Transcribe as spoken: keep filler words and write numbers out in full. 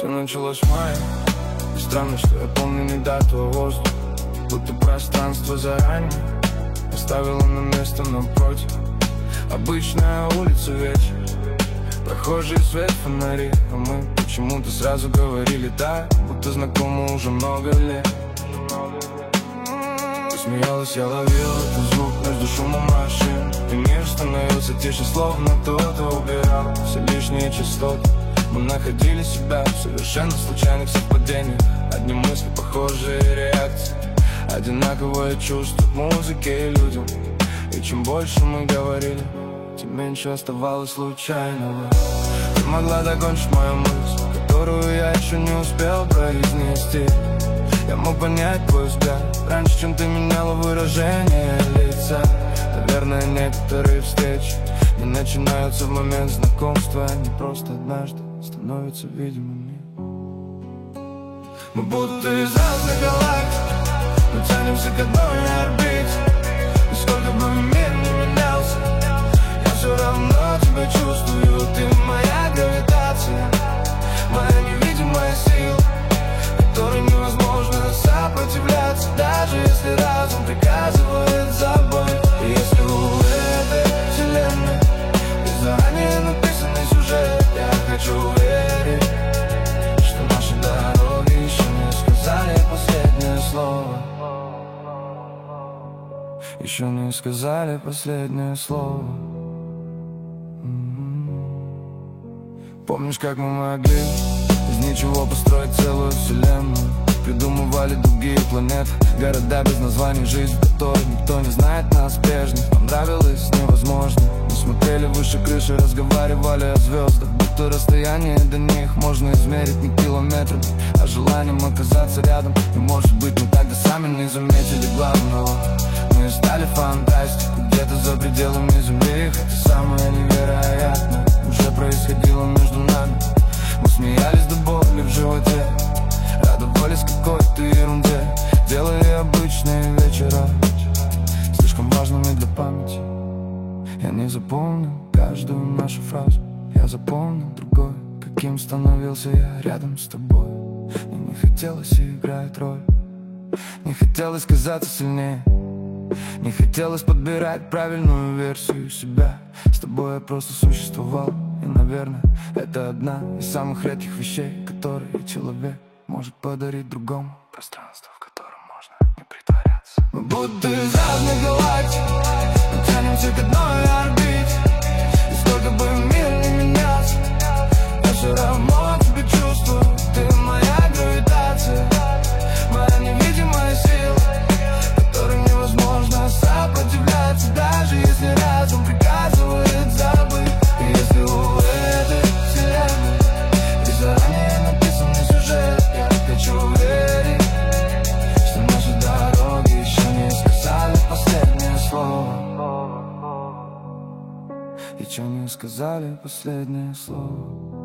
Все началось в мае. И странно, что я помню не дату, а воздух, будто пространство заранее поставило на место напротив. Обычная улица, вечер, прохожий свет, фонари, а мы почему-то сразу говорили да, будто знакомы уже много лет. Смеялась, я ловил этот звук между шумом машин, и мир становился тише, словно кто-то убирал все лишние частоты. Мы находили себя в совершенно случайных совпадениях. Одни мысли, похожие реакции, одинаковое чувство к музыке и людям. И чем больше мы говорили, тем меньше оставалось случайного. Ты могла закончить мою мысль, которую я еще не успел произнести. Я мог понять твой взгляд раньше, чем ты меняла выражение лица. Наверное, некоторые встречи не начинаются в момент знакомства, они просто однажды становятся видимыми. Мы будто из разных галактик, но тянемся к одной орбите. И сколько бы мир не менялся, я все равно тебя чувствую. Ты моя гравитация, моя невидимая сила, которой невозможно сопротивляться, даже если разум приказывает забыть. И если у этой вселенной есть заранее написанный сюжет, я хочу верить, что наши дороги еще не сказали последнее слово. Еще не сказали последнее слово. Помнишь, как мы могли из ничего построить целую вселенную? Придумывали другие планеты, города без названий, жизнь, в которой никто не знает нас прежних. Нам нравилось невозможно. Мы смотрели выше крыши, разговаривали о звездах, будто расстояние до них можно измерить не километрами, а желанием оказаться рядом. И может быть мы тогда сами не заметили главного. Мы стали фантастикой где-то за пределами земли, хотя самое невероятное уже происходило между нами. Мы смеялись до боли в животе, радовались какой-то ерунде, делая обычные вечера слишком важными для памяти. Я не запомнил каждую нашу фразу, я запомнил другой, каким становился я рядом с тобой. Мне не хотелось играть роль, не хотелось казаться сильнее, не хотелось подбирать правильную версию себя. С тобой я просто существовал, и, наверное, это одна из самых редких вещей, которые человек может подарить другому. Пространство, в котором можно не притворяться. Мы будто из разных галактик, но тянемся к одной орбите. И сколько бы мир не менялся, я все равно тебя чувствую. Ты моя гравитация, моя невидимая сила, которой невозможно сопротивляться, даже если разум приказывает забыть. И если у этой вселенной есть заранее написанный сюжет, я хочу верить, что наши дороги еще не сказали последнее слово. Еще не сказали последнее слово.